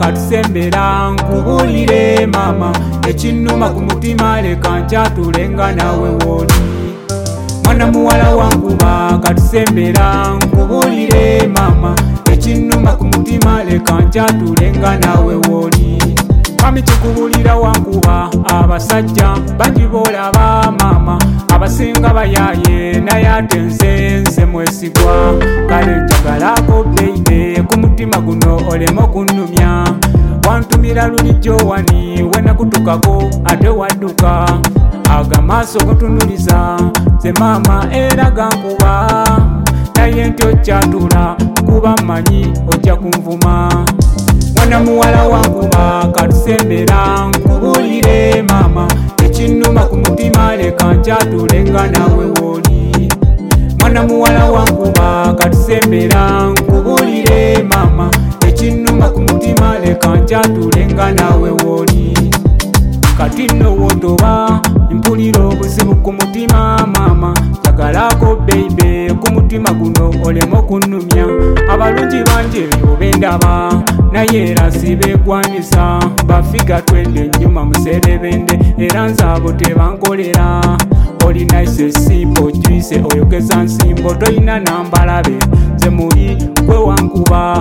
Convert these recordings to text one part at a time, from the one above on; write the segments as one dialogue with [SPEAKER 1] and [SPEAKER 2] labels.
[SPEAKER 1] katusembera nkubulire mama ekinnuma ku mutima leka nkyatulenga nawe woli mwana muwala wankuba katusembera nkubulire mama ekinnuma ku mutima leka nkyatulenga nawe woli mami kikubulira wankuba abasajja bangi boolaba mama abasinga bayaye naye ate nze mwesigwa kale njagalako beibe ku mutima guno oleme okunnumya wantumira lulijjo wani wenakutukako ate wadduka agamaaso gotunuliza ze maama era gankuba naye nti okyatula kuba mmanyi ojja kunvuma mwana muwala wankuba katusembera nkubulire mama ekinnuma ku mutima leka nkyatulenga nawe woli mwana muwala wankuba katusembera nkubulire mama ekinnuma ku mutima leka nkyatulenga nawe woli kati nno wotoba mpulira obuzibu ku mutima mama jagalako beibe ku mutima guno oleme okunnumya abalungi bangi obendaba naye era sibegwanisa bafiga twende ennyuma muserebende era nzaabo tebankolera oli nice simple juice oyogeza nsimbo toyina nambalabe ze muli gwe wankuba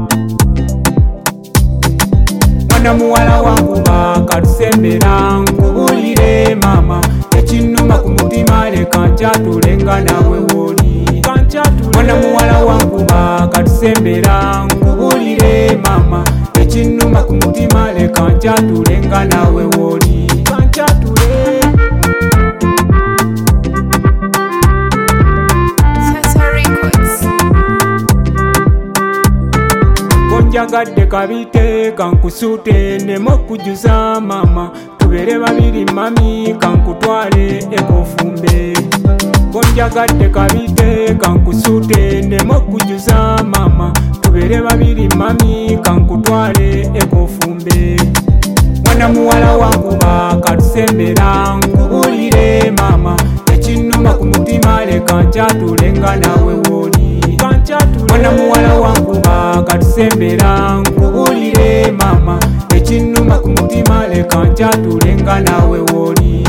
[SPEAKER 1] mwana muwala wankuba katusembera nkubulire mama ekinnuma ku mutima leka nkyatulenga nawe woli mwana muwala wankuba katusembera nkubulire mama ekinnuma ku mutima leka nkyatulenga nawe woli njagadde kabite kankusute neme okujuza mama tubere babiri mami kankutwale ekofumbe konjagadde kabite kankusute neme okujuza mama tubere babiri mami kankutwale ekofumbe mwana muwala wankuba katusembera nkubulire mama ekinnuma ku mutima leka nkyatulenga nawe woli mwana muwala wankuba katusembera nkubulire mama ekinnuma ku mutima leka nkyatulenga nawe woli